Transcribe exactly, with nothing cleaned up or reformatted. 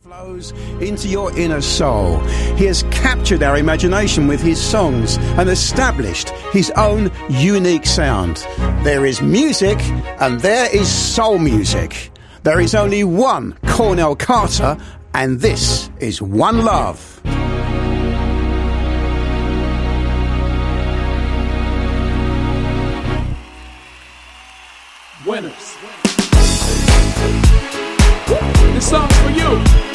Flows into your inner soul. He has captured our imagination with his songs and established his own unique sound. There is music and there is soul music. There is only one Cornell Carter, and this is One Love. Winners. This song's for you.